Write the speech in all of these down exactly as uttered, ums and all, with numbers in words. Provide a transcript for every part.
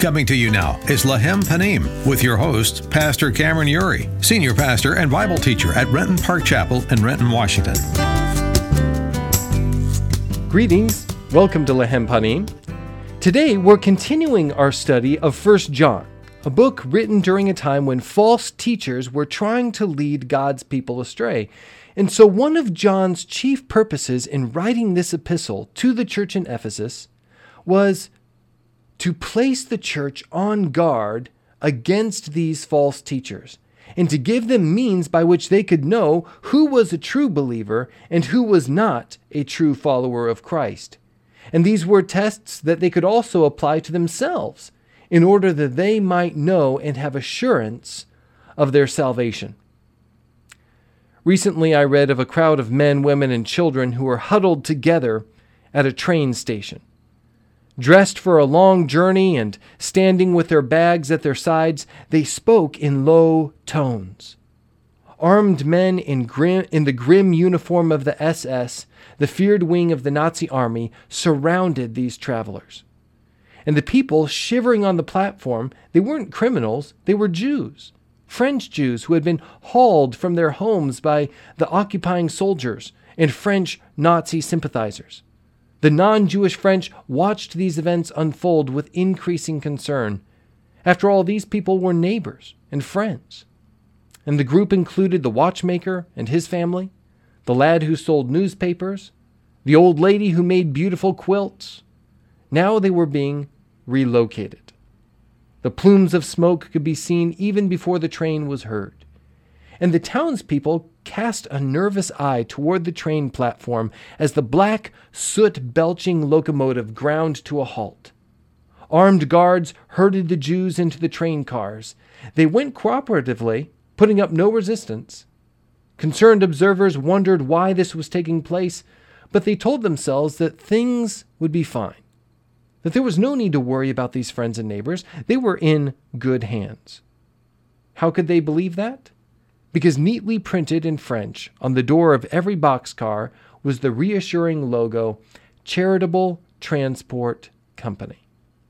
Coming to you now is Lahem Panim with your host, Pastor Cameron Uri, Senior Pastor and Bible Teacher at Renton Park Chapel in Renton, Washington. Greetings. Welcome to Lahem Panim. Today, we're continuing our study of First John, a book written during a time when false teachers were trying to lead God's people astray. And so one of John's chief purposes in writing this epistle to the church in Ephesus was to place the church on guard against these false teachers, and to give them means by which they could know who was a true believer and who was not a true follower of Christ. And these were tests that they could also apply to themselves in order that they might know and have assurance of their salvation. Recently, I read of a crowd of men, women, and children who were huddled together at a train station. Dressed for a long journey and standing with their bags at their sides, they spoke in low tones. Armed men in, grim, in the grim uniform of the S S, the feared wing of the Nazi army, surrounded these travelers. And the people shivering on the platform, they weren't criminals, they were Jews. French Jews who had been hauled from their homes by the occupying soldiers and French Nazi sympathizers. The non-Jewish French watched these events unfold with increasing concern. After all, these people were neighbors and friends. And the group included the watchmaker and his family, the lad who sold newspapers, the old lady who made beautiful quilts. Now they were being relocated. The plumes of smoke could be seen even before the train was heard. And the townspeople cast a nervous eye toward the train platform as the black, soot-belching locomotive ground to a halt. Armed guards herded the Jews into the train cars. They went cooperatively, putting up no resistance. Concerned observers wondered why this was taking place, but they told themselves that things would be fine, that there was no need to worry about these friends and neighbors. They were in good hands. How could they believe that? Because neatly printed in French on the door of every boxcar was the reassuring logo, Charitable Transport Company.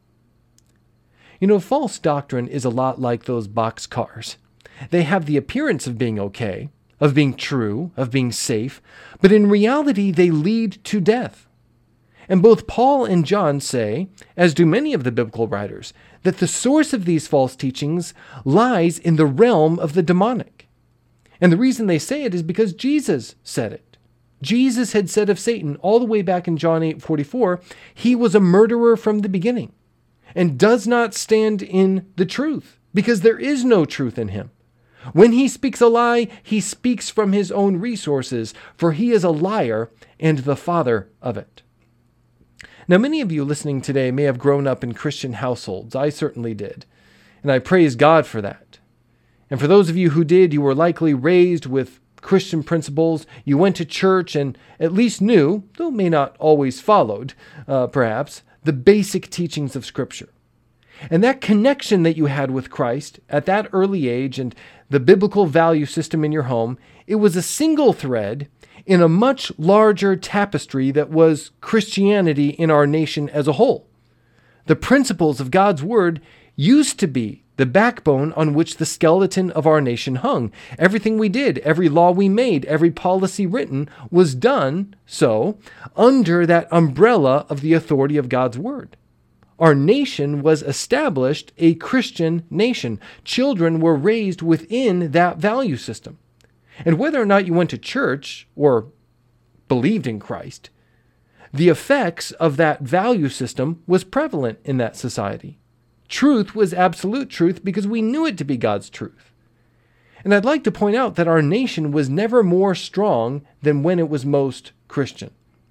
You know, false doctrine is a lot like those boxcars. They have the appearance of being okay, of being true, of being safe, but in reality they lead to death. And both Paul and John say, as do many of the biblical writers, that the source of these false teachings lies in the realm of the demonic. And the reason they say it is because Jesus said it. Jesus had said of Satan all the way back in John eight forty-four, he was a murderer from the beginning and does not stand in the truth because there is no truth in him. When he speaks a lie, he speaks from his own resources, for he is a liar and the father of it. Now, many of you listening today may have grown up in Christian households. I certainly did, and I praise God for that. And for those of you who did, you were likely raised with Christian principles. You went to church and at least knew, though may not always followed, uh, perhaps, the basic teachings of Scripture. And that connection that you had with Christ at that early age and the biblical value system in your home, it was a single thread in a much larger tapestry that was Christianity in our nation as a whole. The principles of God's Word used to be the backbone on which the skeleton of our nation hung. Everything we did, every law we made, every policy written was done so under that umbrella of the authority of God's Word. Our nation was established a Christian nation. Children were raised within that value system. And whether or not you went to church or believed in Christ, the effects of that value system was prevalent in that society. Truth was absolute truth because we knew it to be God's truth. And I'd like to point out that our nation was never more strong than when it was most Christian.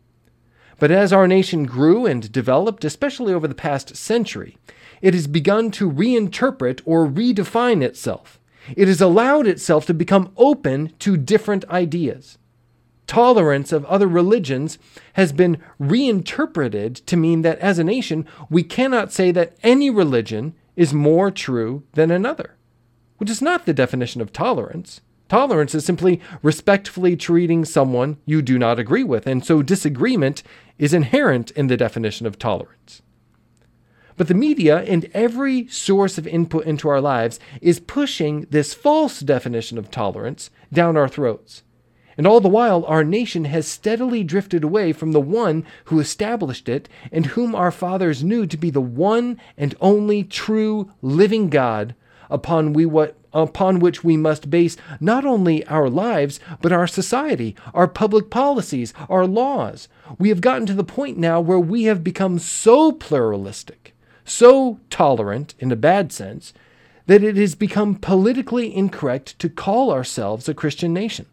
But as our nation grew and developed, especially over the past century, it has begun to reinterpret or redefine itself. It has allowed itself to become open to different ideas. Tolerance of other religions has been reinterpreted to mean that as a nation, we cannot say that any religion is more true than another, which is not the definition of tolerance. Tolerance is simply respectfully treating someone you do not agree with, and so disagreement is inherent in the definition of tolerance. But the media and every source of input into our lives is pushing this false definition of tolerance down our throats. And all the while, our nation has steadily drifted away from the one who established it and whom our fathers knew to be the one and only true living God upon we what upon which we must base not only our lives, but our society, our public policies, our laws. We have gotten to the point now where we have become so pluralistic, so tolerant in a bad sense, that it has become politically incorrect to call ourselves a Christian nation.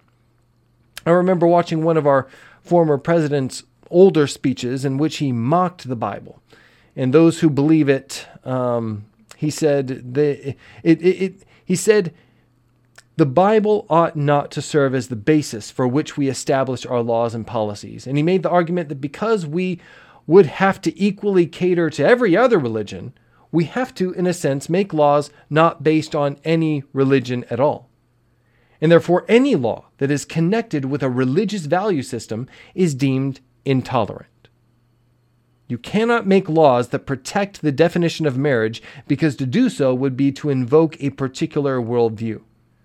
I remember watching one of our former president's older speeches in which he mocked the Bible. And those who believe it, um, he said, the, it, it, it, he said, the Bible ought not to serve as the basis for which we establish our laws and policies. And he made the argument that because we would have to equally cater to every other religion, we have to, in a sense, make laws not based on any religion at all. And therefore, any law that is connected with a religious value system is deemed intolerant. You cannot make laws that protect the definition of marriage because to do so would be to invoke a particular worldview.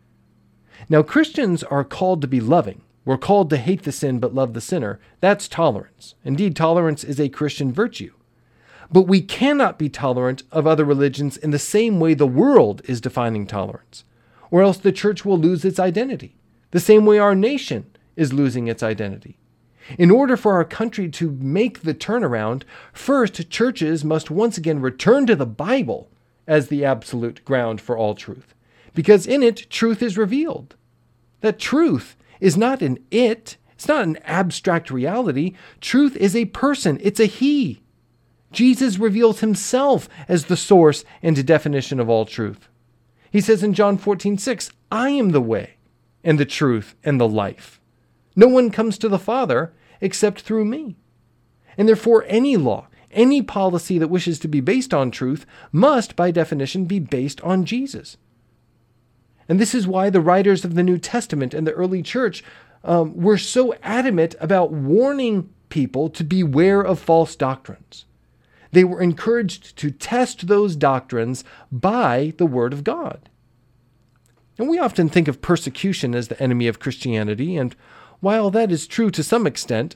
Now, Christians are called to be loving. We're called to hate the sin but love the sinner. That's tolerance. Indeed, tolerance is a Christian virtue. But we cannot be tolerant of other religions in the same way the world is defining tolerance, or else the church will lose its identity, the same way our nation is losing its identity. In order for our country to make the turnaround, first, churches must once again return to the Bible as the absolute ground for all truth, because in it, truth is revealed. That truth is not an it, it's not an abstract reality. Truth is a person, it's a he. Jesus reveals himself as the source and definition of all truth. He says in John fourteen six, I am the way and the truth and the life. No one comes to the Father except through me. And therefore, any law, any policy that wishes to be based on truth must, by definition, be based on Jesus. And this is why the writers of the New Testament and the early church um, were so adamant about warning people to beware of false doctrines. They were encouraged to test those doctrines by the Word of God. And we often think of persecution as the enemy of Christianity, and while that is true to some extent,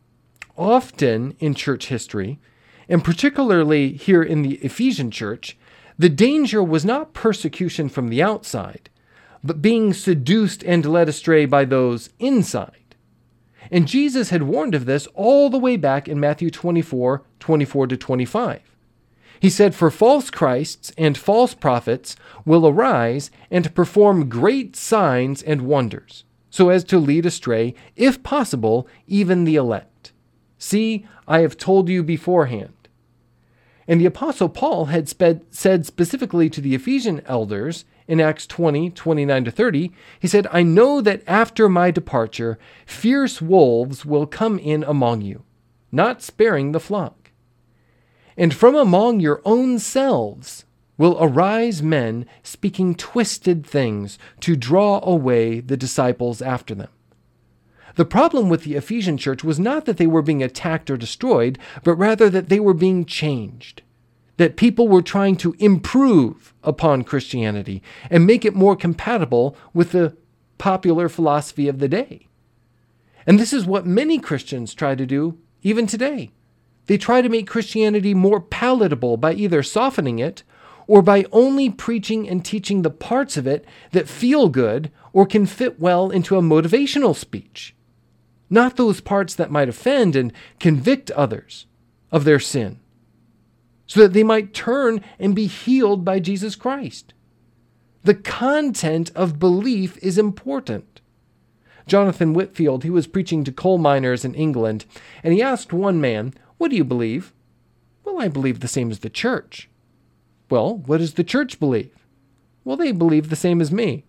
often in church history, and particularly here in the Ephesian church, the danger was not persecution from the outside, but being seduced and led astray by those inside. And Jesus had warned of this all the way back in Matthew twenty-four, twenty-four to twenty-five. He said, for false Christs and false prophets will arise and perform great signs and wonders, so as to lead astray, if possible, even the elect. See, I have told you beforehand. And the Apostle Paul had sped, said specifically to the Ephesian elders in Acts twenty, twenty-nine to thirty, he said, I know that after my departure, fierce wolves will come in among you, not sparing the flock. And from among your own selves will arise men speaking twisted things to draw away the disciples after them. The problem with the Ephesian church was not that they were being attacked or destroyed, but rather that they were being changed. That people were trying to improve upon Christianity and make it more compatible with the popular philosophy of the day. And this is what many Christians try to do even today. They try to make Christianity more palatable by either softening it or by only preaching and teaching the parts of it that feel good or can fit well into a motivational speech, not those parts that might offend and convict others of their sin, so that they might turn and be healed by Jesus Christ. The content of belief is important. Jonathan Whitfield, he was preaching to coal miners in England, and he asked one man, what do you believe? Well, I believe the same as the church. Well, what does the church believe? Well, they believe the same as me.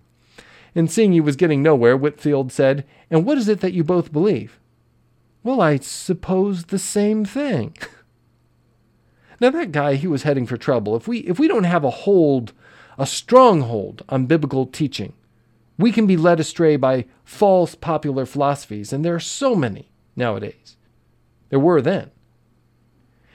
And seeing he was getting nowhere, Whitfield said, and what is it that you both believe? Well, I suppose the same thing. Now that guy, he was heading for trouble. If we if we don't have a hold, a strong hold on biblical teaching, we can be led astray by false popular philosophies, and there are so many nowadays. There were then.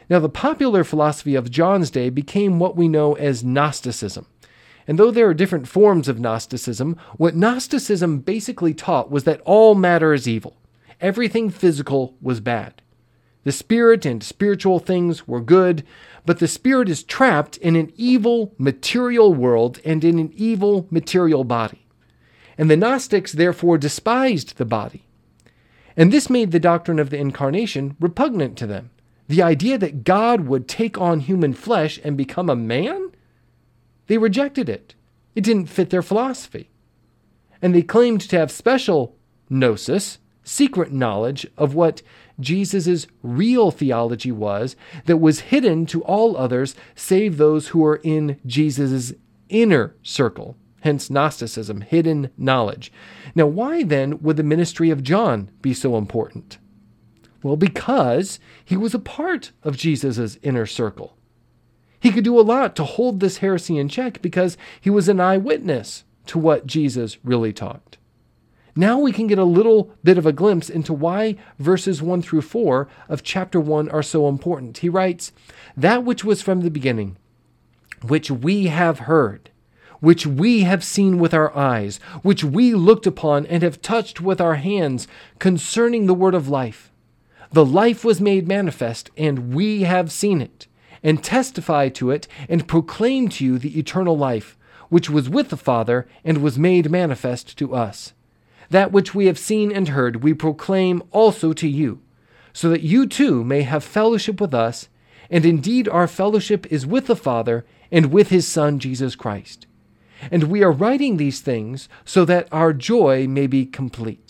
Now, the popular philosophy of John's day became what we know as Gnosticism. And though there are different forms of Gnosticism, what Gnosticism basically taught was that all matter is evil. Everything physical was bad. The spirit and spiritual things were good, but the spirit is trapped in an evil material world and in an evil material body. And the Gnostics therefore despised the body. And this made the doctrine of the incarnation repugnant to them. The idea that God would take on human flesh and become a man? They rejected it. It didn't fit their philosophy. And they claimed to have special gnosis, secret knowledge of what Jesus' real theology was that was hidden to all others save those who are in Jesus' inner circle. Hence Gnosticism, hidden knowledge. Now, why then would the ministry of John be so important? Well, because he was a part of Jesus' inner circle. He could do a lot to hold this heresy in check because he was an eyewitness to what Jesus really taught. Now we can get a little bit of a glimpse into why verses one through four of chapter one are so important. He writes, "That which was from the beginning, which we have heard, which we have seen with our eyes, which we looked upon and have touched with our hands, concerning the word of life. The life was made manifest, and we have seen it, and testify to it, and proclaim to you the eternal life, which was with the Father, and was made manifest to us. That which we have seen and heard we proclaim also to you, so that you too may have fellowship with us, and indeed our fellowship is with the Father, and with his Son Jesus Christ. And we are writing these things so that our joy may be complete."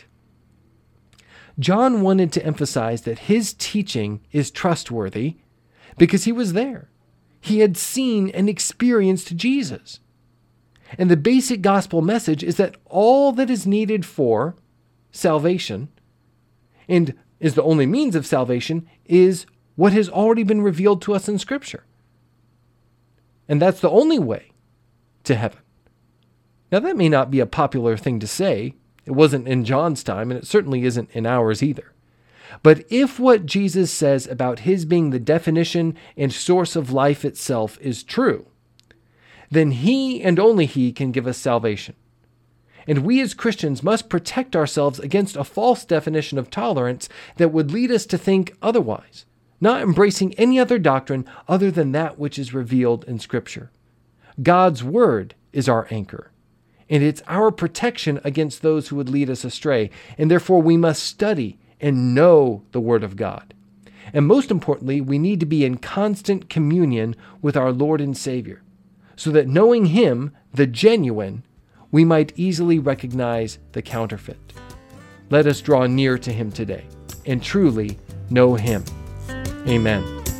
John wanted to emphasize that his teaching is trustworthy because he was there. He had seen and experienced Jesus. And the basic gospel message is that all that is needed for salvation, and is the only means of salvation, is what has already been revealed to us in Scripture. And that's the only way to heaven. Now, that may not be a popular thing to say. It wasn't in John's time, and it certainly isn't in ours either. But if what Jesus says about his being the definition and source of life itself is true, then he and only he can give us salvation. And we as Christians must protect ourselves against a false definition of tolerance that would lead us to think otherwise, not embracing any other doctrine other than that which is revealed in Scripture. God's word is our anchor, and it's our protection against those who would lead us astray, and therefore we must study and know the Word of God. And most importantly, we need to be in constant communion with our Lord and Savior, so that knowing Him, the genuine, we might easily recognize the counterfeit. Let us draw near to Him today and truly know Him. Amen.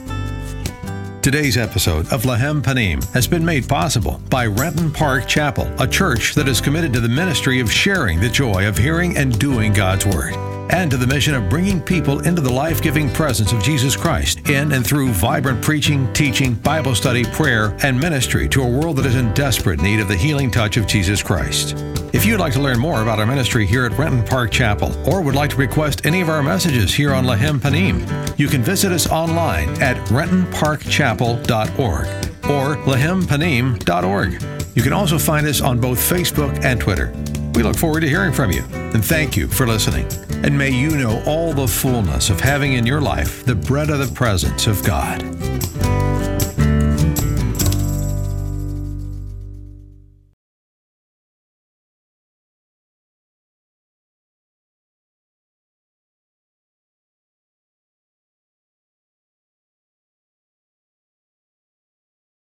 Today's episode of Lahem Panim has been made possible by Renton Park Chapel, a church that is committed to the ministry of sharing the joy of hearing and doing God's Word, and to the mission of bringing people into the life-giving presence of Jesus Christ in and through vibrant preaching, teaching, Bible study, prayer, and ministry to a world that is in desperate need of the healing touch of Jesus Christ. If you'd like to learn more about our ministry here at Renton Park Chapel, or would like to request any of our messages here on Lahem Panim, you can visit us online at renton park chapel dot org or lahem panim dot org. You can also find us on both Facebook and Twitter. We look forward to hearing from you, and thank you for listening. And may you know all the fullness of having in your life the bread of the presence of God.